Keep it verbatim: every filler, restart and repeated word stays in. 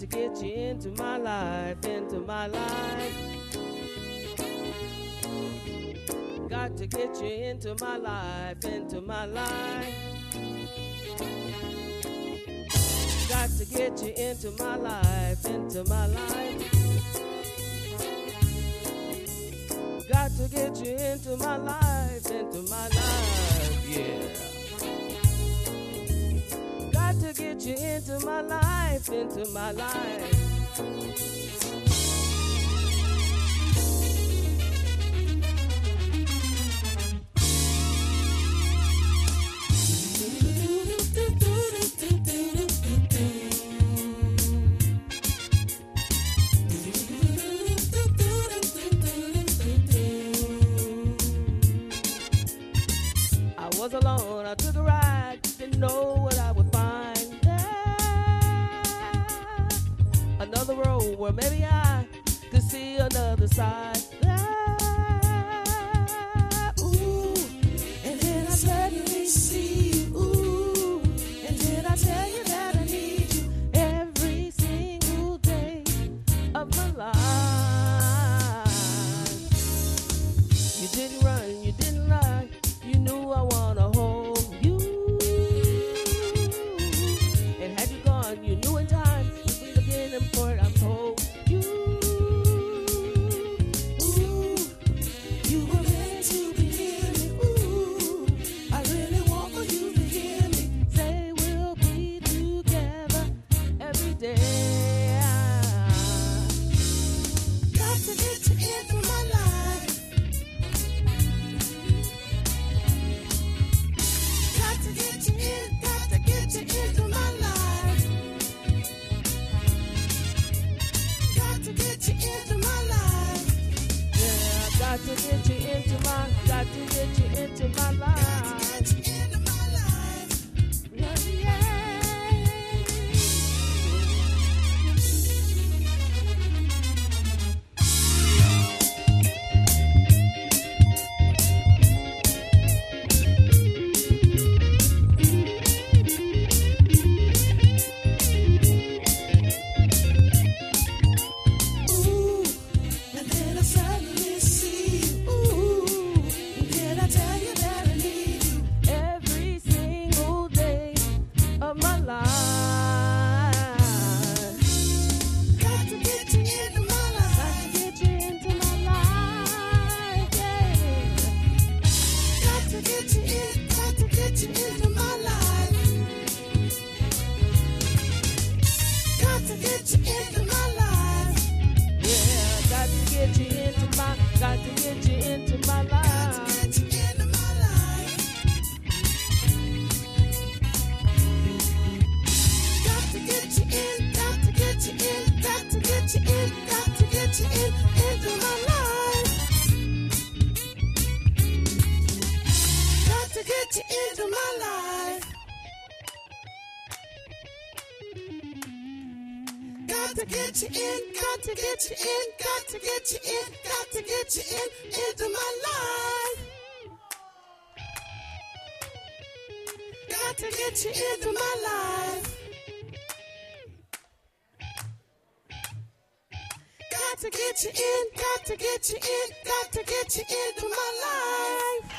to get you into my life, into my life. Got to get you into my life, into my life. Got to get you into my life, into my life. Got to get you into my life, into my life, yeah. Got to get you into my life, into my life. I was alone, I took a ride, didn't know what I would find there. Another road where maybe I could see another side there. Ooh, and then I suddenly see you. Ooh, and then I tell you that I need you every single day of my life. You didn't run, you didn't lie. You knew I wanna hold you. And had you gone, you knew in time you'd be looking for it, I'm told you. Ooh, you were meant to be near me. Ooh, I really want for you to hear me say we'll be together every day. Got to get you into my life. Got to get you in, got to get you into my life. Got to get you into my life. Yeah, got to get you into my, got to get you into my life. Got to get you into my life. Yeah, yeah. Ooh, and then I suddenly see you. Ooh, and then I tell you that I need you every single day of my life. Got to get you into my life. Got to get you into my life, yeah. Got to get you in, got to get you into my life. Got to get you into my life. Yeah, got to get you into my, got to get you into my life. Got to get you into my life. Got to get you in, got to get you in, got to get you in, got to get you in, into my life. Got to get you into my life. Got to get you in, got to get you in, got to get you in, got to get you in, into my life. Got to get you into my life. Got to get you in, got to get you in, got to get you into my life.